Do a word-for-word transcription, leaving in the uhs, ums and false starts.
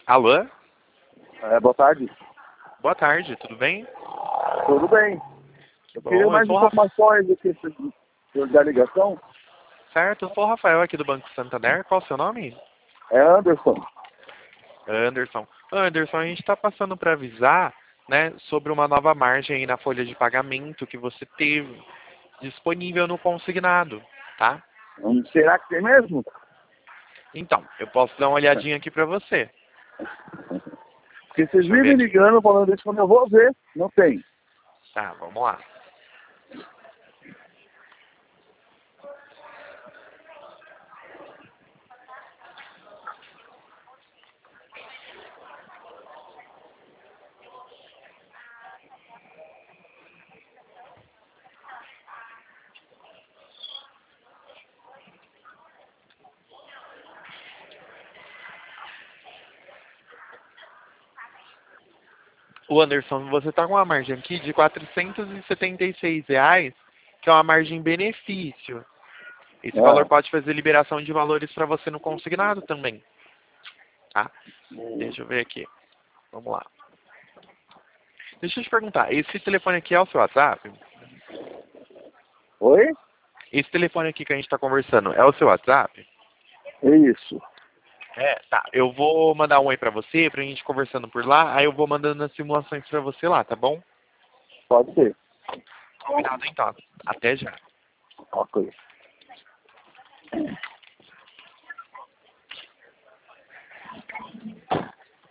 Alô? É, boa tarde. Boa tarde, tudo bem? Tudo bem. Que Eu queria bom, eu mais sou o Rafa... informações aqui sobre da ligação. Certo, eu sou o Rafael aqui do Banco Santander. Qual o seu nome? É Anderson. Anderson. Anderson, a gente está passando para avisar, né, sobre uma nova margem aí na folha de pagamento que você teve disponível no consignado, tá? Hum, Será que tem mesmo? Então, eu posso dar uma olhadinha aqui para você. Porque vocês Deixa eu ver vivem aqui. ligando falando isso quando eu vou ver. Não tem. Tá, vamos lá. O Anderson, você está com uma margem aqui de quatrocentos e setenta e seis reais, que é uma margem benefício. Esse valor Ah, pode fazer liberação de valores para você no consignado também, tá? Deixa eu ver aqui. Vamos lá. Deixa eu te perguntar, esse telefone aqui é o seu WhatsApp? oi? Esse telefone aqui que a gente está conversando é o seu WhatsApp? É isso. É, tá. Eu vou mandar um oi pra você, pra gente conversando por lá, aí eu vou mandando as simulações pra você lá, tá bom? Pode ser. Combinado então. Até já. Ok.